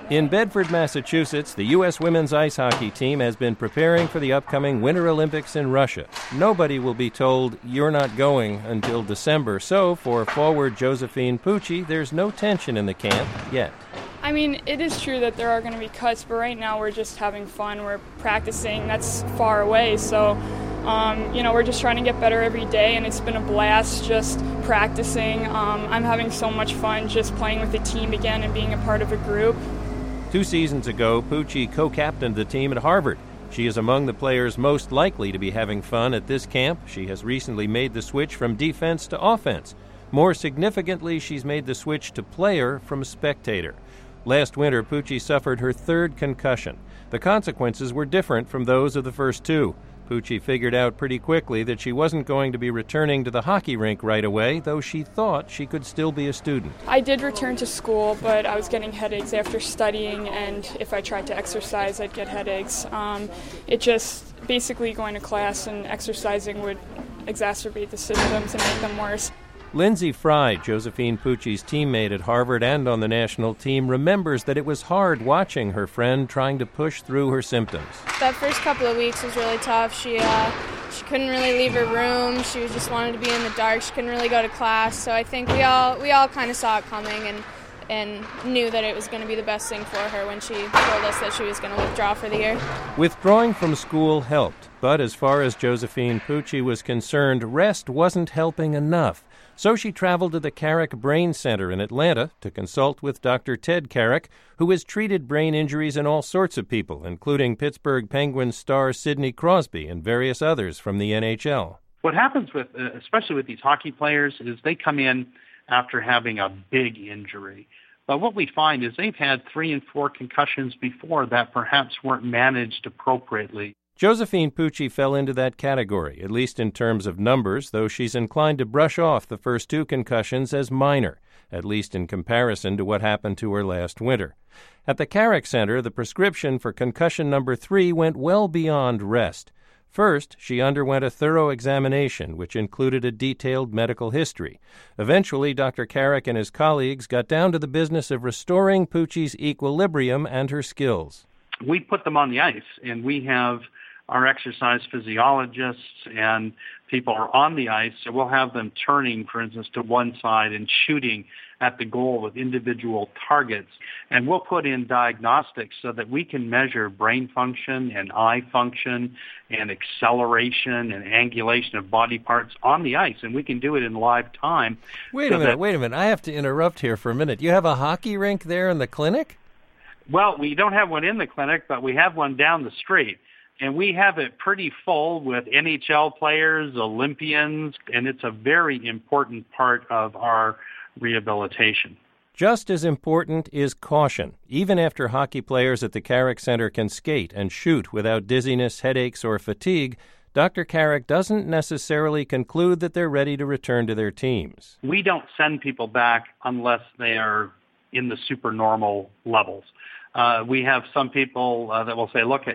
In Bedford, Massachusetts, the U.S. women's ice hockey team has been preparing for the upcoming Winter Olympics in Russia. Nobody will be told you're not going until December, so for forward Josephine Pucci, there's no tension in the camp yet. I mean, it is true that there are going to be cuts, but right now we're just having fun. We're practicing. That's far away, so we're just trying to get better every day, and it's been a blast just practicing. I'm having so much fun just playing with the team again and being a part of a group. 2 seasons ago, Pucci co-captained the team at Harvard. She is among the players most likely to be having fun at this camp. She has recently made the switch from defense to offense. More significantly, she's made the switch to player from spectator. Last winter, Pucci suffered her 3rd concussion. The consequences were different from those of the first 2. Pucci figured out pretty quickly that she wasn't going to be returning to the hockey rink right away, though she thought she could still be a student. I did return to school, but I was getting headaches after studying, and if I tried to exercise, I'd get headaches. It just basically going to class and exercising would exacerbate the symptoms and make them worse. Lindsay Fry, Josephine Pucci's teammate at Harvard and on the national team, remembers that it was hard watching her friend trying to push through her symptoms. That first couple of weeks was really tough. She couldn't really leave her room. She just wanted to be in the dark. She couldn't really go to class. So I think we all kind of saw it coming and knew that it was going to be the best thing for her when she told us that she was going to withdraw for the year. Withdrawing from school helped, but as far as Josephine Pucci was concerned, rest wasn't helping enough. So she traveled to the Carrick Brain Center in Atlanta to consult with Dr. Ted Carrick, who has treated brain injuries in all sorts of people, including Pittsburgh Penguins star Sidney Crosby and various others from the NHL. What happens with, especially with these hockey players, is they come in after having a big injury. But what we find is they've had 3 and 4 concussions before that perhaps weren't managed appropriately. Josephine Pucci fell into that category, at least in terms of numbers, though she's inclined to brush off the first 2 concussions as minor, at least in comparison to what happened to her last winter. At the Carrick Center, the prescription for concussion number 3 went well beyond rest. First, she underwent a thorough examination, which included a detailed medical history. Eventually, Dr. Carrick and his colleagues got down to the business of restoring Pucci's equilibrium and her skills. We put them on the ice, and we have our exercise physiologists and people are on the ice, so we'll have them turning, for instance, to one side and shooting at the goal with individual targets. And we'll put in diagnostics so that we can measure brain function and eye function and acceleration and angulation of body parts on the ice, and we can do it in live time. Wait a minute. I have to interrupt here for a minute. You have a hockey rink there in the clinic? Well, we don't have one in the clinic, but we have one down the street. And we have it pretty full with NHL players, Olympians, and it's a very important part of our rehabilitation. Just as important is caution. Even after hockey players at the Carrick Center can skate and shoot without dizziness, headaches, or fatigue, Dr. Carrick doesn't necessarily conclude that they're ready to return to their teams. We don't send people back unless they are in the supernormal levels. We have some people that will say, look,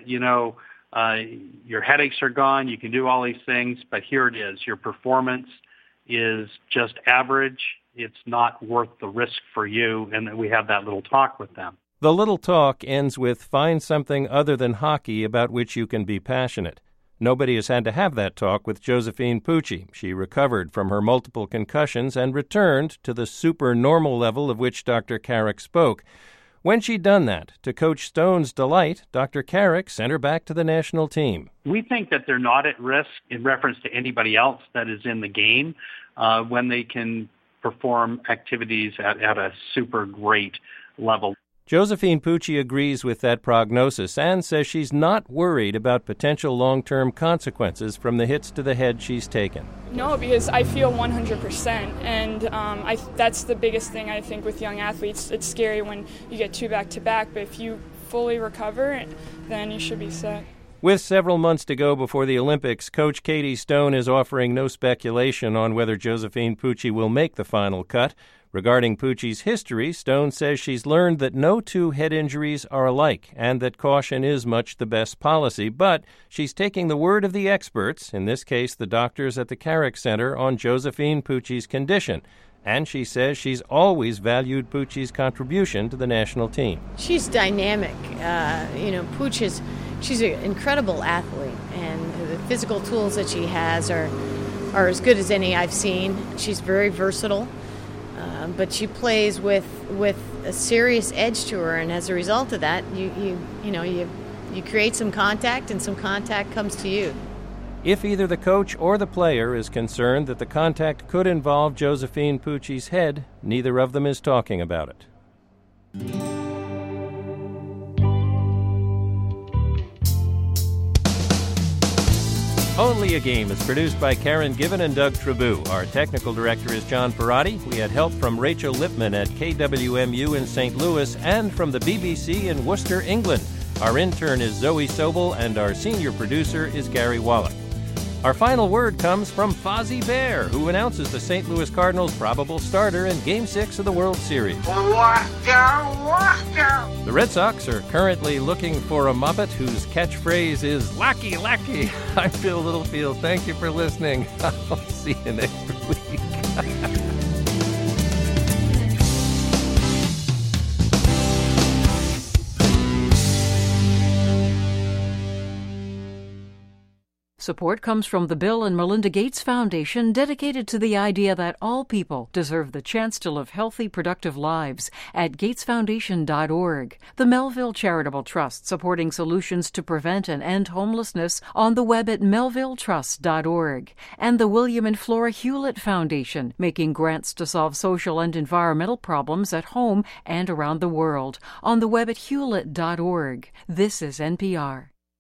your headaches are gone, you can do all these things, but here it is. Your performance is just average. It's not worth the risk for you, and then we have that little talk with them. The little talk ends with find something other than hockey about which you can be passionate. Nobody has had to have that talk with Josephine Pucci. She recovered from her multiple concussions and returned to the supernormal level of which Dr. Carrick spoke. When she'd done that, to Coach Stone's delight, Dr. Carrick sent her back to the national team. We think that they're not at risk in reference to anybody else that is in the game when they can perform activities at a super great level. Josephine Pucci agrees with that prognosis and says she's not worried about potential long-term consequences from the hits to the head she's taken. No, because I feel 100%, and that's the biggest thing I think with young athletes. It's scary when you get 2 back-to-back, but if you fully recover, then you should be set. With several months to go before the Olympics, Coach Katie Stone is offering no speculation on whether Josephine Pucci will make the final cut. Regarding Pucci's history, Stone says she's learned that no 2 head injuries are alike and that caution is much the best policy, but she's taking the word of the experts, in this case the doctors at the Carrick Center, on Josephine Pucci's condition, And she says she's always valued Pucci's contribution to the national team. She's dynamic. Pooch she's an incredible athlete, and the physical tools that she has are as good as any I've seen. She's very versatile, but she plays with a serious edge to her, and as a result of that, you create some contact, and some contact comes to you. If either the coach or the player is concerned that the contact could involve Josephine Pucci's head, neither of them is talking about it. Only a Game is produced by Karen Given and Doug Trabue. Our technical director is John Perotti. We had help from Rachel Lipman at KWMU in St. Louis and from the BBC in Worcester, England. Our intern is Zoe Sobel, and our senior producer is Gary Wallach. Our final word comes from Fozzie Bear, who announces the St. Louis Cardinals' probable starter in Game 6 of the World Series. The Red Sox are currently looking for a Muppet whose catchphrase is "Lackey, Lackey." I'm Bill Littlefield. Thank you for listening. I'll see you next week. Support comes from the Bill and Melinda Gates Foundation, dedicated to the idea that all people deserve the chance to live healthy, productive lives, at gatesfoundation.org. The Melville Charitable Trust, supporting solutions to prevent and end homelessness, on the web at melvilletrust.org. And the William and Flora Hewlett Foundation, making grants to solve social and environmental problems at home and around the world, on the web at hewlett.org. This is NPR.